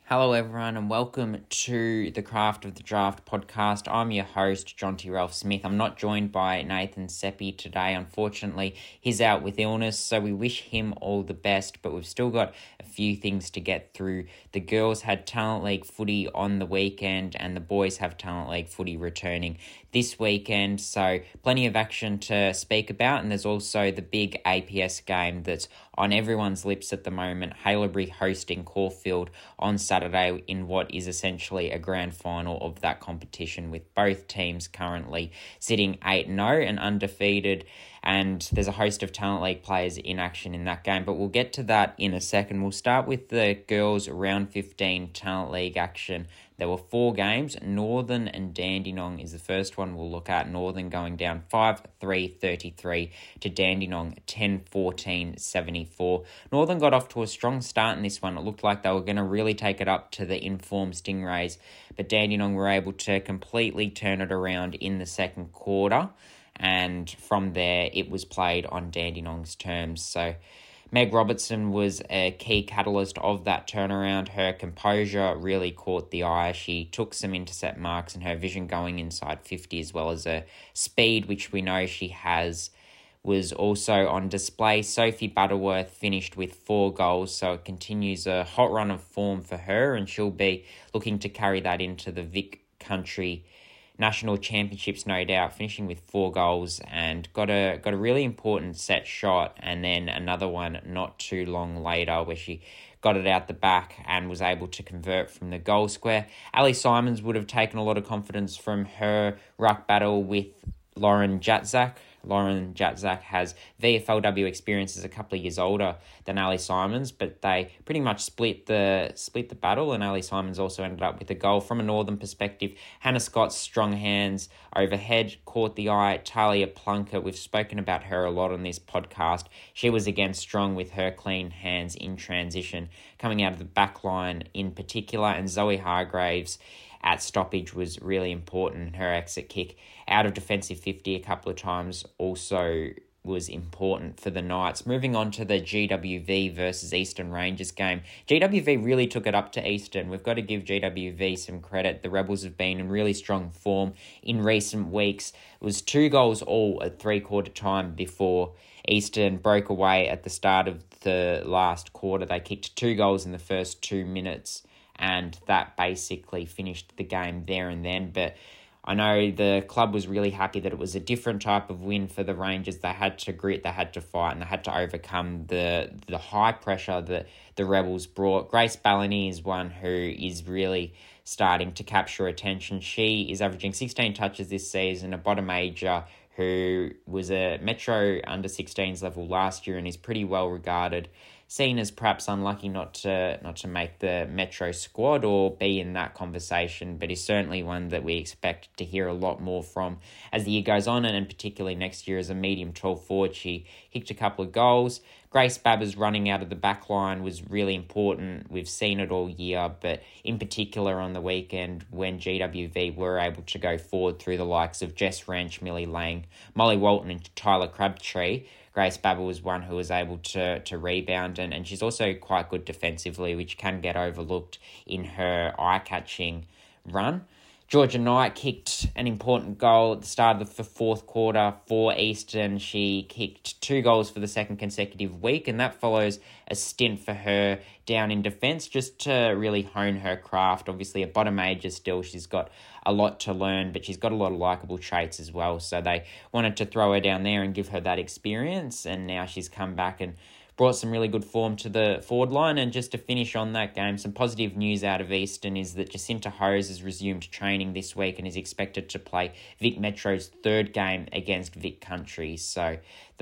Hello, everyone, and welcome to the Craft of the Draft podcast. I'm your host, John T. Ralph Smith. I'm not joined by Nathan Seppi today. Unfortunately, he's out with illness, so we wish him all the best, but we've still got a few things to get through. The girls had Talent League footy on the weekend, and the boys have Talent League footy returning this weekend, so plenty of action to speak about, and there's also the big APS game that's on everyone's lips at the moment, Haileybury hosting Caulfield on Saturday in what is essentially a grand final of that competition, with both teams currently sitting 8-0 and undefeated, and there's a host of Talent League players in action in that game, but we'll get to that in a second. We'll start with the girls' round 15 Talent League action. There were 4 games. Northern and Dandenong is the first one we'll look at. Northern going down 5-3-33 to Dandenong 10-14-74. Northern got off to a strong start in this one. It looked like they were going to really take it up to the informed Stingrays, but Dandenong were able to completely turn it around in the second quarter, and from there it was played on Dandenong's terms. So Meg Robertson was a key catalyst of that turnaround. Her composure really caught the eye. She took some intercept marks, and her vision going inside 50, as well as her speed, which we know she has, was also on display. Sophie Butterworth finished with 4 goals, so it continues a hot run of form for her, and she'll be looking to carry that into the Vic Country National Championships, no doubt, finishing with 4 goals, and got a really important set shot, and then another one not too long later where she got it out the back and was able to convert from the goal square. Ali Simons would have taken a lot of confidence from her ruck battle with Lauren Jatzak. Lauren Jatzak has VFLW experience, as a couple of years older than Ali Simons, but they pretty much split the battle, and Ali Simons also ended up with a goal. From a Northern perspective, Hannah Scott's strong hands overhead caught the eye. Talia Plunkett, we've spoken about her a lot on this podcast. She was again strong with her clean hands in transition, coming out of the back line in particular, and Zoe Hargraves at stoppage was really important. Her exit kick out of defensive 50 a couple of times also was important for the Knights. Moving on to the GWV versus Eastern Rangers game. GWV really took it up to Eastern. We've got to give GWV some credit. The Rebels have been in really strong form in recent weeks. It was 2 goals all at 3/4 time before Eastern broke away at the start of the last quarter. They kicked 2 goals in the first 2 minutes, and that basically finished the game there and then. But I know the club was really happy that it was a different type of win for the Rangers. They had to grit, they had to fight, and they had to overcome the high pressure that the Rebels brought. Grace Ballany is one who is really starting to capture attention. She is averaging 16 touches this season, a bottom major who was a Metro under-16s level last year and is pretty well regarded. Seen as perhaps unlucky not to make the Metro squad or be in that conversation, but is certainly one that we expect to hear a lot more from as the year goes on, and particularly next year as a medium tall forward. She kicked a couple of goals. Grace Babber's running out of the back line was really important. We've seen it all year, but in particular on the weekend when GWV were able to go forward through the likes of Jess Wrench, Millie Lang, Molly Walton and Tyler Crabtree, Grace Babber was one who was able to rebound, and she's also quite good defensively, which can get overlooked in her eye-catching run. Georgia Knight kicked an important goal at the start of the 4th quarter for Eastern. She kicked 2 goals for the second consecutive week, and that follows a stint for her down in defence just to really hone her craft. Obviously, a bottom major still. She's got a lot to learn, but she's got a lot of likeable traits as well. So they wanted to throw her down there and give her that experience, and now she's come back and brought some really good form to the forward line. And just to finish on that game, some positive news out of Eastern is that Jacinta Hose has resumed training this week and is expected to play Vic Metro's 3rd game against Vic Country. So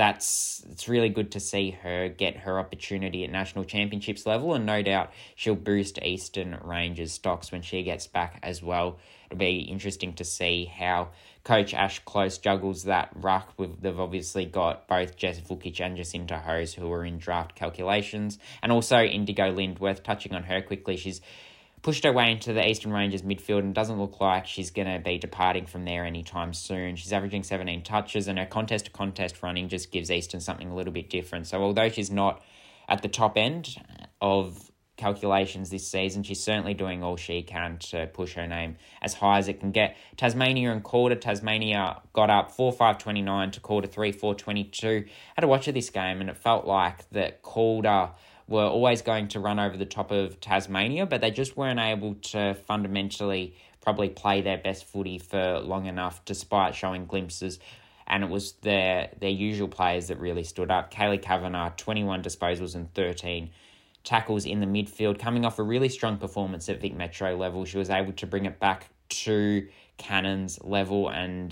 it's really good to see her get her opportunity at national championships level, and no doubt she'll boost Eastern Rangers stocks when she gets back as well. It'll be interesting to see how Coach Ash Close juggles that ruck. They've obviously got both Jess Vukic and Jacinta Hose who are in draft calculations, and also Indigo Lindworth. Touching on her quickly, she's pushed her way into the Eastern Rangers midfield and doesn't look like she's going to be departing from there anytime soon. She's averaging 17 touches, and her contest-to-contest running just gives Eastern something a little bit different. So although she's not at the top end of calculations this season. She's certainly doing all she can to push her name as high as it can get. Tasmania and Calder. Tasmania got up 4-5-29 to Calder 3-4-22. I had a watch of this game and it felt like that Calder were always going to run over the top of Tasmania, but they just weren't able to fundamentally probably play their best footy for long enough despite showing glimpses. And it was their usual players that really stood up. Kaylee Kavanagh, 21 disposals and 13 tackles in the midfield, coming off a really strong performance at Vic Metro level. She was able to bring it back to Cannons level and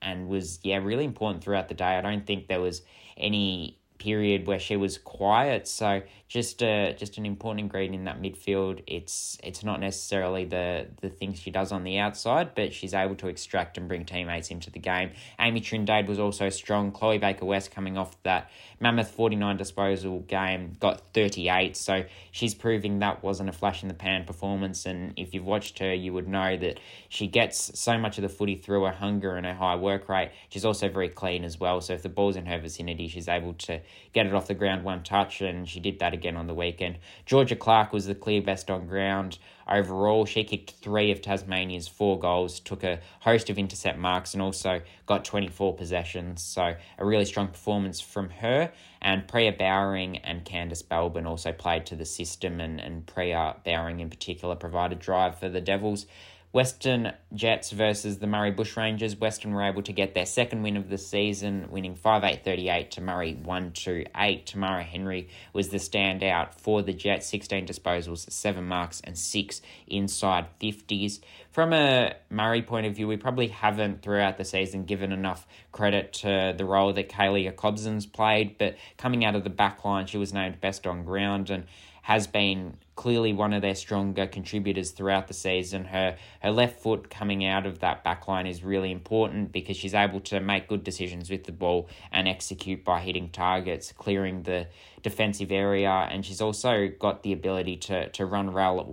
was really important throughout the day. I don't think there was any period where she was quiet, so just an important ingredient in that midfield. It's not necessarily the things she does on the outside, but she's able to extract and bring teammates into the game. Amy Trindade was also strong. Chloe Baker-West, coming off that mammoth 49 disposal game, got 38, so she's proving that wasn't a flash in the pan performance. And if you've watched her, you would know that she gets so much of the footy through her hunger and her high work rate. She's also very clean as well, so if the ball's in her vicinity, she's able to get it off the ground one touch, and she did that again on the weekend. Georgia Clark was the clear best on ground overall. She kicked 3 of Tasmania's 4 goals, took a host of intercept marks, and also got 24 possessions. So a really strong performance from her. And Priya Bowering and Candice Belbin also played to the system, and Priya Bowering in particular provided drive for the Devils. Western Jets versus the Murray Bushrangers. Western were able to get their second win of the season, winning 5-8-38 to Murray 1-8. Tamara Henry was the standout for the Jets, 16 disposals, 7 marks and 6 inside 50s. From a Murray point of view, we probably haven't throughout the season given enough credit to the role that Kaylee Cobson's played, but coming out of the back line, she was named best on ground and has been clearly one of their stronger contributors throughout the season. Her left foot coming out of that backline is really important because she's able to make good decisions with the ball and execute by hitting targets, clearing the defensive area, and she's also got the ability to run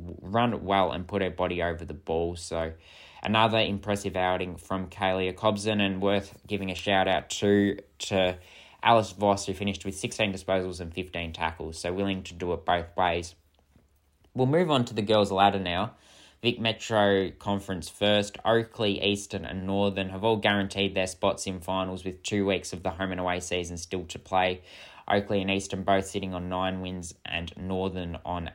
well and put her body over the ball. So another impressive outing from Kaylee Cobson, and worth giving a shout out to Alice Voss, who finished with 16 disposals and 15 tackles, so willing to do it both ways. We'll move on to the girls' ladder now. Vic Metro Conference first. Oakley, Eastern and Northern have all guaranteed their spots in finals with 2 weeks of the home and away season still to play. Oakley and Eastern both sitting on 9 wins and Northern on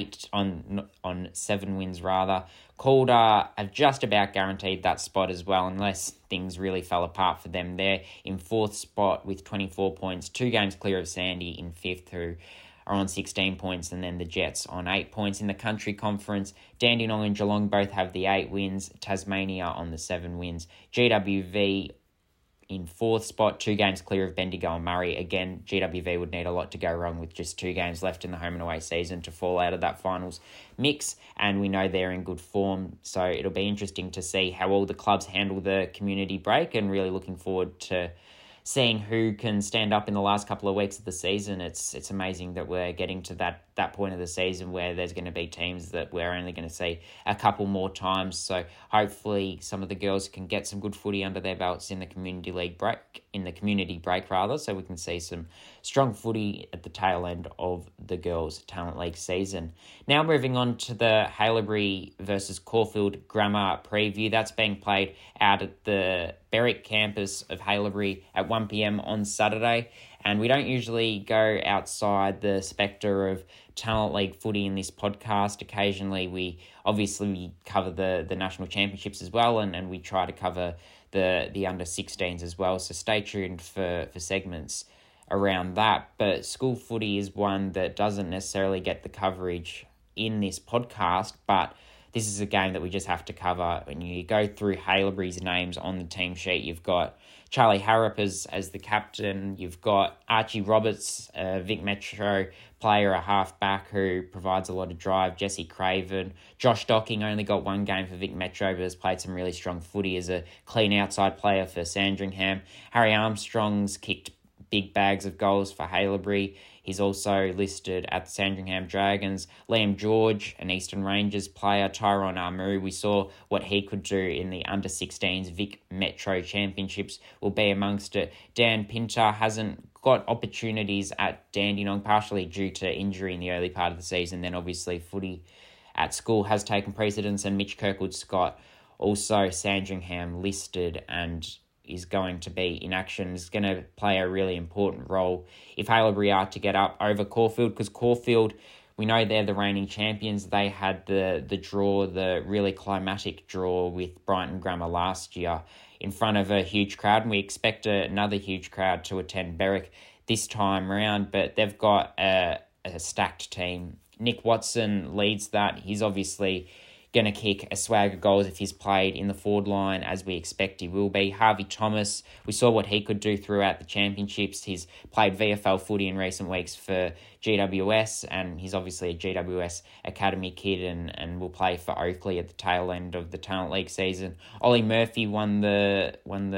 7 wins rather. Calder have just about guaranteed that spot as well, unless things really fell apart for them. They're in 4th spot with 24 points, 2 games clear of Sandy in 5th, who are on 16 points, and then the Jets on 8 points. In the Country Conference, Dandenong and Geelong both have the 8 wins, Tasmania on the 7 wins. GWV in 4th spot, 2 games clear of Bendigo and Murray. Again, GWV would need a lot to go wrong with just 2 games left in the home and away season to fall out of that finals mix, and we know they're in good form, so it'll be interesting to see how all the clubs handle the community break, and really looking forward to seeing who can stand up in the last couple of weeks of the season. It's amazing that we're getting to that point of the season where there's going to be teams that we're only going to see a couple more times. So hopefully some of the girls can get some good footy under their belts in the community break, so we can see some strong footy at the tail end of the girls' Talent League season. Now moving on to the Haileybury versus Caulfield Grammar preview. That's being played out at the Berwick campus of Haileybury at 1 p.m. on Saturday. And we don't usually go outside the spectre of Talent League footy in this podcast. Occasionally we cover the national championships as well, and we try to cover the under-16s as well. So stay tuned for segments around that. But school footy is one that doesn't necessarily get the coverage in this podcast, but this is a game that we just have to cover. When you go through Haileybury's names on the team sheet, you've got Charlie Harrop as the captain. You've got Archie Roberts, a Vic Metro player, a half-back who provides a lot of drive. Jesse Craven. Josh Docking only got 1 game for Vic Metro, but has played some really strong footy as a clean outside player for Sandringham. Harry Armstrong's kicked big bags of goals for Haileybury. He's also listed at the Sandringham Dragons. Liam George, an Eastern Rangers player. Tyrone Armu, we saw what he could do in the under-16s Vic Metro Championships, will be amongst it. Dan Pinter hasn't got opportunities at Dandenong, partially due to injury in the early part of the season. Then obviously footy at school has taken precedence, and Mitch Kirkwood-Scott, also Sandringham listed and is going to be in action, is going to play a really important role if Haileybury are to get up over Caulfield, because Caulfield, we know they're the reigning champions. They had the draw, the really climatic draw with Brighton Grammar last year in front of a huge crowd, and we expect another huge crowd to attend Berwick this time round, but they've got a stacked team. Nick Watson leads that. He's obviously going to kick a swag of goals if he's played in the forward line, as we expect he will be. Harvey Thomas, we saw what he could do throughout the championships. He's played VFL footy in recent weeks for GWS, and he's obviously a GWS Academy kid and will play for Oakley at the tail end of the Talent League season. Ollie Murphy won the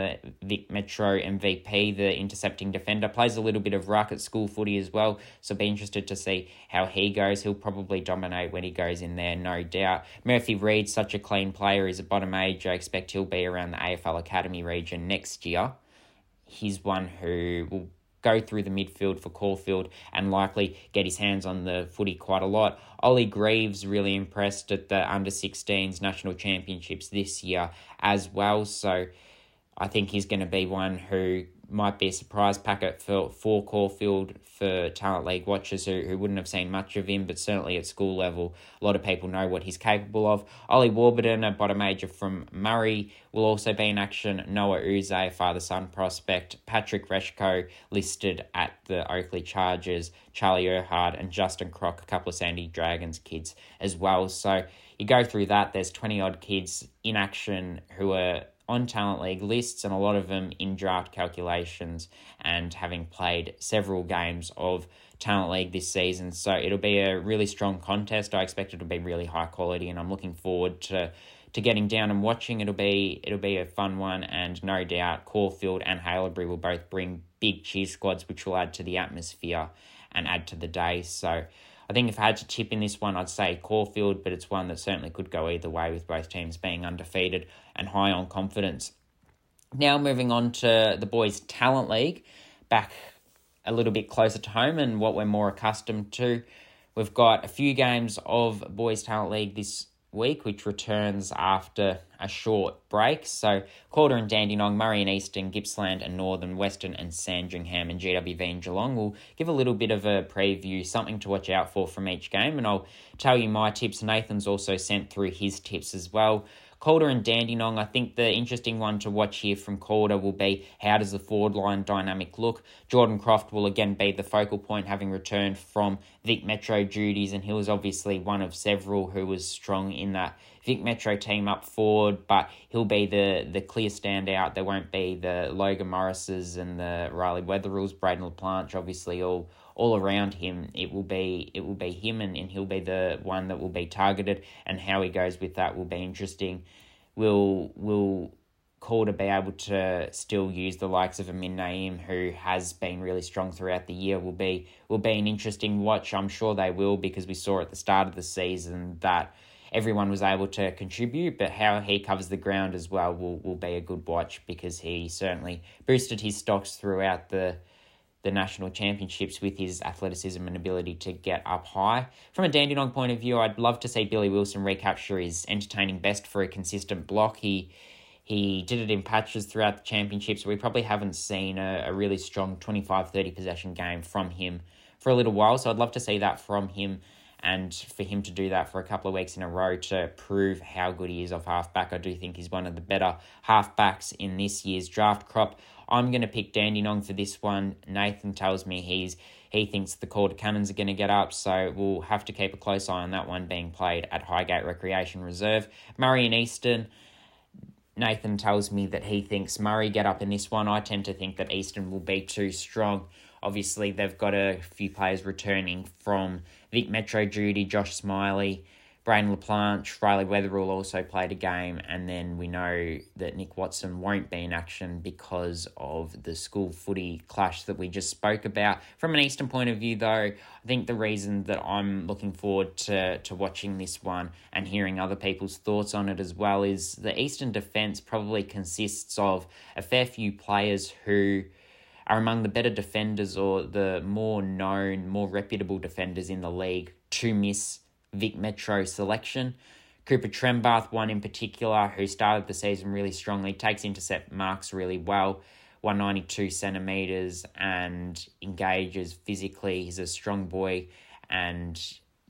Vic Metro MVP, the intercepting defender. Plays a little bit of ruck at school footy as well, so be interested to see how he goes. He'll probably dominate when he goes in there, no doubt. Murphy Reed's such a clean player. He's a bottom age. I expect he'll be around the AFL Academy region next year. He's one who will go through the midfield for Caulfield and likely get his hands on the footy quite a lot. Ollie Greaves really impressed at the under-16s national championships this year as well, so I think he's going to be one who might be a surprise packet for Caulfield for Talent League watchers who wouldn't have seen much of him, but certainly at school level, a lot of people know what he's capable of. Ollie Warburton, a bottom major from Murray, will also be in action. Noah Uze, father-son prospect. Patrick Reshko, listed at the Oakley Chargers. Charlie Erhard and Justin Crock, a couple of Sandy Dragons kids as well. So you go through that, there's 20-odd kids in action who are on Talent League lists, and a lot of them in draft calculations and having played several games of Talent League this season. So it'll be a really strong contest. I expect it to be really high quality, and I'm looking forward to getting down and watching. It'll be a fun one, and no doubt Caulfield and Haileybury will both bring big cheer squads, which will add to the atmosphere and add to the day. So I think if I had to tip in this one, I'd say Caulfield, but it's one that certainly could go either way with both teams being undefeated and high on confidence. Now moving on to the Boys Talent League, back a little bit closer to home and what we're more accustomed to. We've got a few games of Boys Talent League this week, which returns after a short break. So Calder and Dandenong, Murray and Eastern, Gippsland and Northern, Western and Sandringham and GWV and Geelong. We'll give a little bit of a preview, something to watch out for from each game, and I'll tell you my tips. Nathan's also sent through his tips as well. Calder and Dandenong, I think the interesting one to watch here from Calder will be how does the forward line dynamic look. Jordan Croft will again be the focal point, having returned from Vic Metro duties, and he was obviously one of several who was strong in that Vic Metro team up forward, but he'll be the clear standout. There won't be the Logan Morrises and the Riley Weatheralls, Braden LaPlanche, obviously all around him. It will be him, and he'll be the one that will be targeted, and how he goes with that will be interesting. Will Calder be able to still use the likes of Amin Naeem, who has been really strong throughout the year? Will be an interesting watch. I'm sure they will, because we saw at the start of the season that everyone was able to contribute, but how he covers the ground as well will be a good watch, because he certainly boosted his stocks throughout the national championships with his athleticism and ability to get up high. From a Dandenong point of view, I'd love to see Billy Wilson recapture his entertaining best for a consistent block. He did it in patches throughout the championships. We probably haven't seen a really strong 25-30 possession game from him for a little while, so I'd love to see that from him, and for him to do that for a couple of weeks in a row to prove how good he is off halfback. I do think he's one of the better halfbacks in this year's draft crop. I'm going to pick Dandenong for this one. Nathan tells me he thinks the Calder Cannons are going to get up, so we'll have to keep a close eye on that one being played at Highgate Recreation Reserve. Murray and Eastern, Nathan tells me that he thinks Murray get up in this one. I tend to think that Eastern will be too strong. Obviously, they've got a few players returning from Vic Metro duty. Josh Smiley, Braden LaPlanche, Riley Weatherall also played a game, and then we know that Nick Watson won't be in action because of the school footy clash that we just spoke about. From an Eastern point of view, though, I think the reason that I'm looking forward to watching this one and hearing other people's thoughts on it as well is the Eastern defence probably consists of a fair few players who are among the better defenders or the more known, more reputable defenders in the league to miss Vic Metro selection. Cooper Trembath, one in particular, who started the season really strongly, takes intercept marks really well, 192 centimetres, and engages physically. He's a strong boy and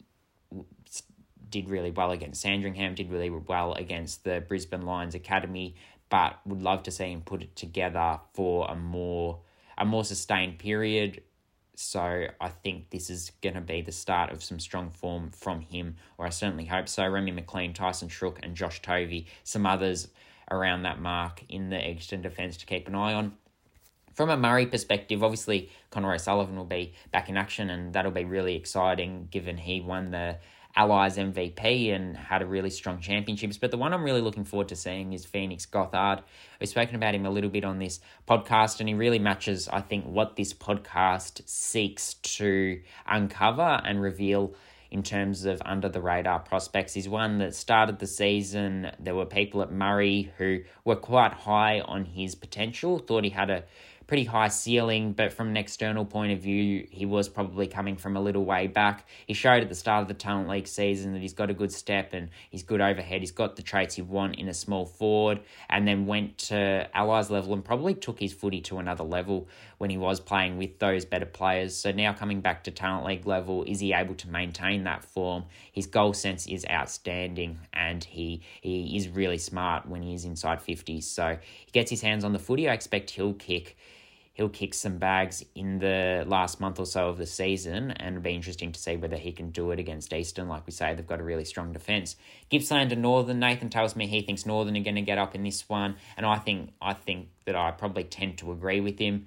did really well against Sandringham, did really well against the Brisbane Lions Academy, but would love to see him put it together for a more sustained period. So I think this is going to be the start of some strong form from him, or I certainly hope so. Remy McLean, Tyson Shrook and Josh Tovey, some others around that mark in the Egerton defence to keep an eye on. From a Murray perspective, obviously Conor O'Sullivan will be back in action, and that'll be really exciting given he won the Allies MVP and had a really strong championships. But the one I'm really looking forward to seeing is Phoenix Gothard. We've spoken about him a little bit on this podcast, and he really matches, I think, what this podcast seeks to uncover and reveal in terms of under-the-radar prospects. He's one that started the season. There were people at Murray who were quite high on his potential, thought he had a pretty high ceiling, but from an external point of view, he was probably coming from a little way back. He showed at the start of the Talent League season that he's got a good step and he's good overhead. He's got the traits you want in a small forward, and then went to Allies level and probably took his footy to another level when he was playing with those better players. So now coming back to Talent League level, is he able to maintain that form? His goal sense is outstanding, and he is really smart when he is inside 50. So he gets his hands on the footy. I expect he'll kick some bags in the last month or so of the season, and it'll be interesting to see whether he can do it against Eastern. Like we say, they've got a really strong defence. Gippsland and Northern. Nathan tells me he thinks Northern are going to get up in this one, and I think that I probably tend to agree with him.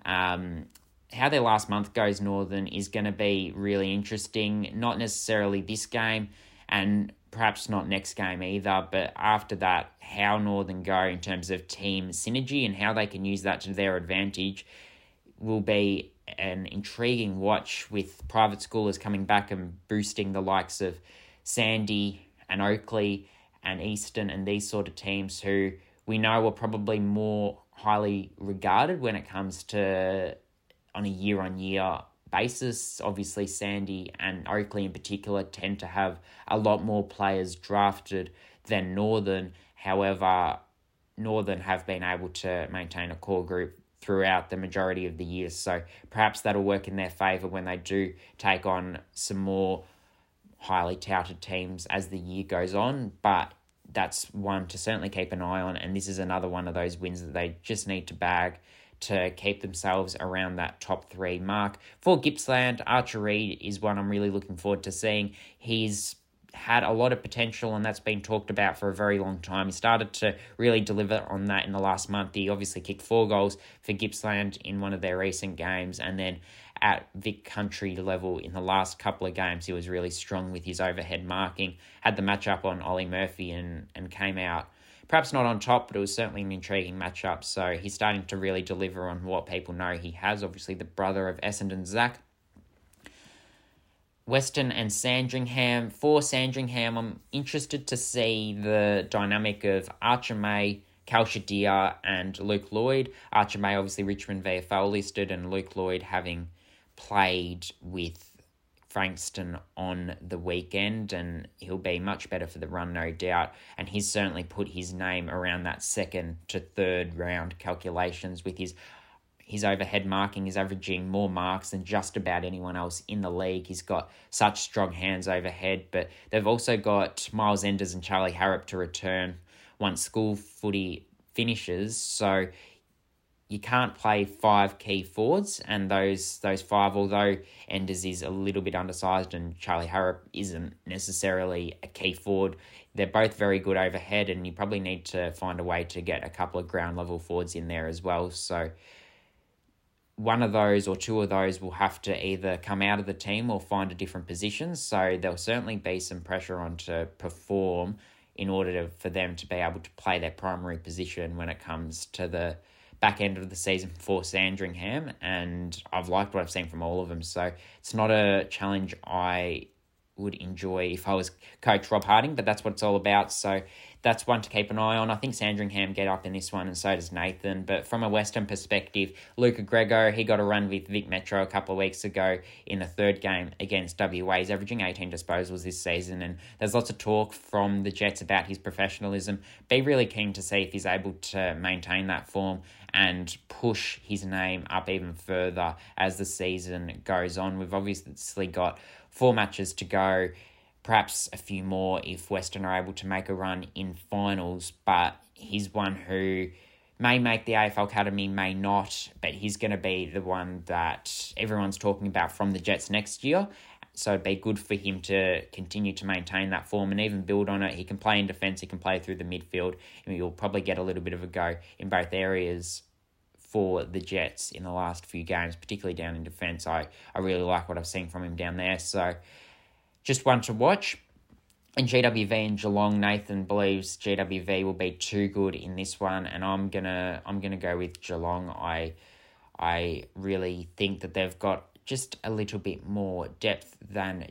How their last month goes, Northern, is going to be really interesting. Not necessarily this game, and perhaps not next game either, but after that, how Northern go in terms of team synergy and how they can use that to their advantage will be an intriguing watch, with private schoolers coming back and boosting the likes of Sandy and Oakley and Eastern and these sort of teams who we know are probably more highly regarded when it comes to on a year-on-year basis. Obviously, Sandy and Oakley in particular tend to have a lot more players drafted than Northern. However, Northern have been able to maintain a core group throughout the majority of the year, so perhaps that'll work in their favour when they do take on some more highly touted teams as the year goes on. But that's one to certainly keep an eye on, and this is another one of those wins that they just need to bag to keep themselves around that top 3 mark. For Gippsland, Archer Reid is one I'm really looking forward to seeing. He's had a lot of potential, and that's been talked about for a very long time. He started to really deliver on that in the last month. He obviously kicked 4 goals for Gippsland in one of their recent games, and then at Vic Country level in the last couple of games, he was really strong with his overhead marking. Had the matchup on Ollie Murphy and came out perhaps not on top, but it was certainly an intriguing matchup. So he's starting to really deliver on what people know he has. Obviously, the brother of Essendon Zach. Western and Sandringham. For Sandringham, I'm interested to see the dynamic of Archer May, Cal Shadir and Luke Lloyd. Archer May, obviously Richmond VFL listed, and Luke Lloyd having played with Frankston on the weekend, and he'll be much better for the run, no doubt. And he's certainly put his name around that 2nd to 3rd round calculations with his overhead marking. Is averaging more marks than just about anyone else in the league. He's got such strong hands overhead, but they've also got Miles Enders and Charlie Harrop to return once school footy finishes. So you can't play 5 key forwards, and those 5, although Enders is a little bit undersized and Charlie Harrop isn't necessarily a key forward, they're both very good overhead, and you probably need to find a way to get a couple of ground level forwards in there as well. So one of those or 2 of those will have to either come out of the team or find a different position. So there'll certainly be some pressure on to perform in order for them to be able to play their primary position when it comes to the back end of the season for Sandringham, and I've liked what I've seen from all of them. So it's not a challenge I would enjoy if I was coach Rob Harding, but that's what it's all about. So that's one to keep an eye on. I think Sandringham get up in this one, and so does Nathan. But from a Western perspective, Luca Grego, he got a run with Vic Metro a couple of weeks ago in the third game against WA. He's averaging 18 disposals this season, and there's lots of talk from the Jets about his professionalism. Be really keen to see if he's able to maintain that form and push his name up even further as the season goes on. We've obviously got 4 matches to go, perhaps a few more if Western are able to make a run in finals, but he's one who may make the AFL Academy, may not, but he's going to be the one that everyone's talking about from the Jets next year. So it'd be good for him to continue to maintain that form and even build on it. He can play in defence, he can play through the midfield, and you'll probably get a little bit of a go in both areas for the Jets in the last few games, particularly down in defence. I really like what I've seen from him down there. So just one to watch. In GWV and Geelong, Nathan believes GWV will be too good in this one, and I'm gonna go with Geelong. I really think that they've got just a little bit more depth than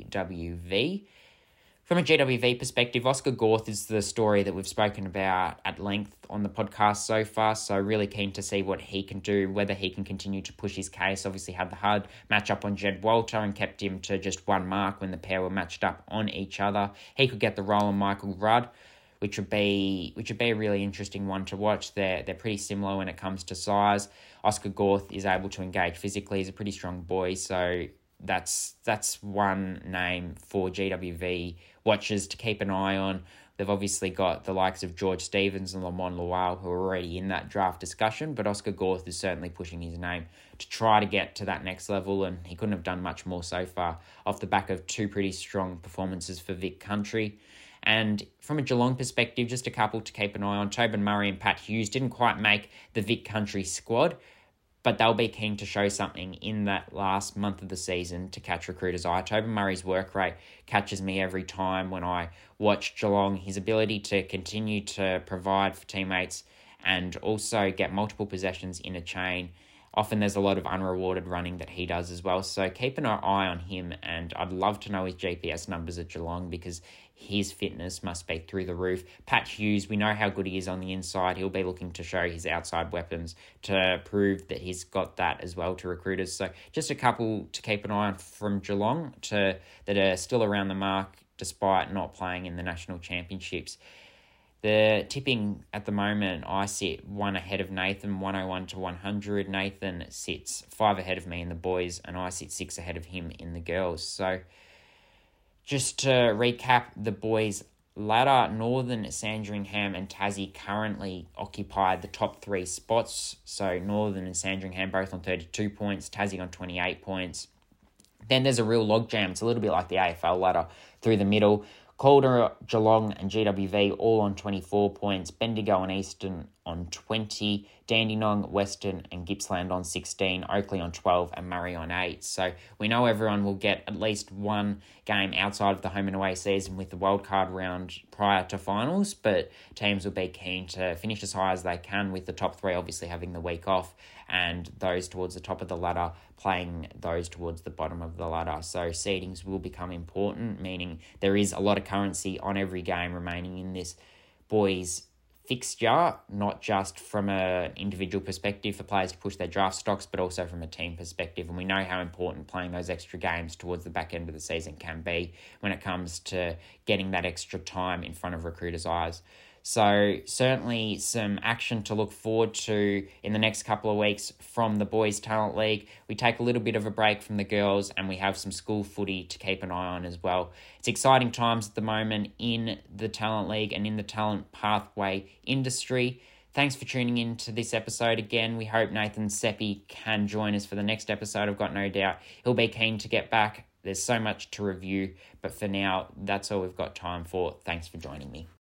GWV. From a GWV perspective, Oscar Gorth is the story that we've spoken about at length on the podcast so far, so really keen to see what he can do, whether he can continue to push his case. Obviously had the hard matchup on Jed Walter and kept him to just 1 mark when the pair were matched up on each other. He could get the role on Michael Rudd, which would be a really interesting one to watch. They're pretty similar when it comes to size. Oscar Gorth is able to engage physically. He's a pretty strong boy, so that's one name for GWV watchers to keep an eye on. They've obviously got the likes of George Stevens and Lamont Lawal who are already in that draft discussion, but Oscar Gorth is certainly pushing his name to try to get to that next level, and he couldn't have done much more so far off the back of 2 pretty strong performances for Vic Country. And from a Geelong perspective, just a couple to keep an eye on. Tobin Murray and Pat Hughes didn't quite make the Vic Country squad, but they'll be keen to show something in that last month of the season to catch recruiters' eye. Tobin Murray's work rate catches me every time when I watch Geelong. His ability to continue to provide for teammates and also get multiple possessions in a chain. Often there's a lot of unrewarded running that he does as well. So keep an eye on him, and I'd love to know his GPS numbers at Geelong because his fitness must be through the roof. Pat Hughes, we know how good he is on the inside. He'll be looking to show his outside weapons to prove that he's got that as well to recruiters. So just a couple to keep an eye on from Geelong that are still around the mark despite not playing in the national championships. The tipping at the moment, I sit 1 ahead of Nathan, 101 to 100. Nathan sits 5 ahead of me in the boys, and I sit 6 ahead of him in the girls. So just to recap the boys' ladder, Northern, Sandringham and Tassie currently occupy the top 3 spots. So Northern and Sandringham both on 32 points, Tassie on 28 points. Then there's a real logjam. It's a little bit like the AFL ladder through the middle. Calder, Geelong and GWV all on 24 points. Bendigo and Eastern on 20. Dandenong, Western and Gippsland on 16. Oakley on 12 and Murray on 8. So we know everyone will get at least one game outside of the home and away season with the wildcard round prior to finals, but teams will be keen to finish as high as they can, with the top 3 obviously having the week off and those towards the top of the ladder playing those towards the bottom of the ladder. So seedings will become important, meaning there is a lot of currency on every game remaining in this boys fixture, not just from an individual perspective for players to push their draft stocks, but also from a team perspective. And we know how important playing those extra games towards the back end of the season can be when it comes to getting that extra time in front of recruiters' eyes. So certainly some action to look forward to in the next couple of weeks from the Boys Talent League. We take a little bit of a break from the girls and we have some school footy to keep an eye on as well. It's exciting times at the moment in the Talent League and in the talent pathway industry. Thanks for tuning in to this episode again. We hope Nathan Seppi can join us for the next episode. I've got no doubt he'll be keen to get back. There's so much to review, but for now, that's all we've got time for. Thanks for joining me.